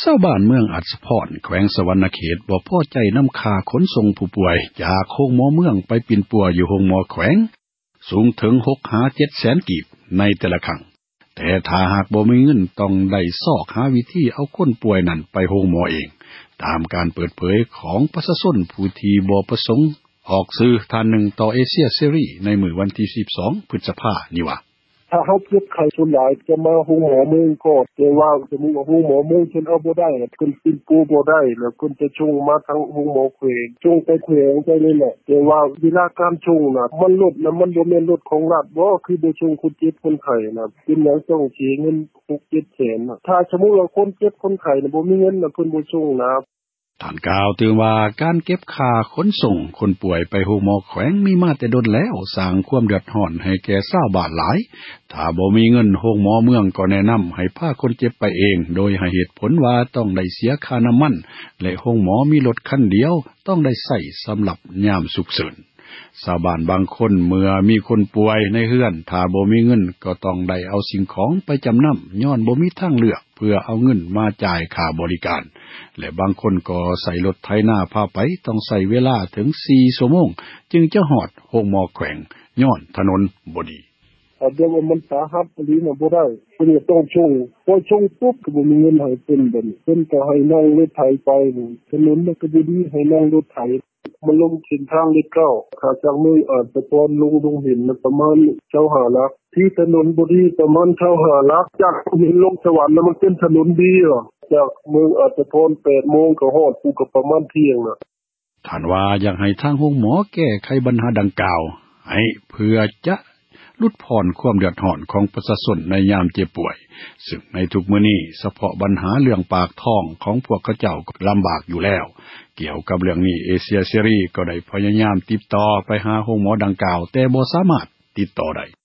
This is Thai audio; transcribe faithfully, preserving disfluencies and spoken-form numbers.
ชาวบ้านเมืองอัศพรแขวงสวรรณเขตบ่พอใจนำค่าขนส่งผู้ป่วยจากโรงหมอเมืองไปปิ่นปัวอยู่โรงหมอแขวงสูงถึง หกถึงเจ็ด แสนกีบในแต่ละครั้งแต่ถ้าหากบ่มีเงินต้องได้ซอกหาวิธีเอาคนป่วยนั้นไปโรงหมอเองตามการเปิดเผยของประชาชนผู้ที่บ่ประสงค์ออกสื่อท่านหนึ่งต่อเอเชียซีรีส์ในมื้อวันที่สิบสองพฤษภาคมนี้ว่าถ้าเฮาเก็บไข้ส่วนหลายจะมาโรงหมอเมืองก็แต่ว่าสมมุติว่าโรงหมอเมืองเพิ่นเอาบ่ได้เพิ่นปิ่นปูบ่ได้แล้วเพิ่นจะส่งมาทางโรงหมอแขวงส่งไปแขวงไปเลยแหละแต่ว่าเวลาการส่งน่ะมันลดแล้วมันบ่แม่นรถของรัฐบ่คือบ่ส่งคนเจ็บคนไข้น่ะเป็นหยังต้องเสียเงิน หกเจ็ด แสนน่ะถ้าสมมุติว่าคนเจ็บคนไข้น่ะบ่มีเงินน่ะเพิ่นบ่ส่งนะท่านกล่าวถึงว่าการเก็บค่าขนส่งคนป่วยไปโรงหมอแขวงมีมาแต่ดนแล้วสร้างความเดือดร้อนให้แก่ชาวบ้านหลายถ้าบ่มีเงินโรงหมอเมืองก็แนะนำให้พาคนเจ็บไปเองโดยให้เหตุผลว่าต้องได้เสียค่าน้ำมันและโรงหมอมีรถคันเดียวต้องได้ใช้สำหรับยามฉุกเฉินชาวบ้านบางคนเมื่อมีคนป่วยในเรือนถ้าบ่มีเงินก็ต้องได้เอาสิ่งของไปจำนำย้อนบ่มีทางเลือกเพื่อเอาเงินมาจ่ายค่าบริการและบางคนก็ใส่รถไถนาพาไปต้องใช้เวลาถึงสี่ชั่วโมงจึงจะฮอดโรงหมอแขวงย้อนถนนบ่ดีถ้าเดี๋ยวมันสาหัสอีหลีน่ะบ่ได้เพิ่นก็ต้องส่งพอส่งปุ๊บก็บ่มีเงินให้เพิ่นบัดนี้เพิ่นก็ให้นั่งรถไถไปถนนมันก็บ่ดีให้นั่งรถไถมันลงเส้นทางเลขเก้าขาจากเมืองอาจจะพรลงลงเห็นประมาณเจ้าหาลักที่ถนนบ่ดีประมาณเจ้าหาลักจากเห็นลงสวรรค์แล้วมันเป็นถนนดีอ่ะจากเมืองอาจจะพร แปดโมงก็ฮอดกูก็ประมาณเที่ยงน่ะท่านว่าอยากให้ทางโรงหมอแก้ไขปัญหาดังกล่าวให้เพื่อจะลดผ่อนความเดือดร้อนของประชาชนในยามเจ็บป่วยซึ่งในทุกมื้อนี้เฉพาะปัญหาเรื่องปากท้องของพวกเขาเจ้าก็ลำบากอยู่แล้วเกี่ยวกับเรื่องนี้เอเชียซีรีส์ก็ได้พยายามติดต่อไปหาโรงหมอดังกล่าวแต่บ่สามารถติดต่อได้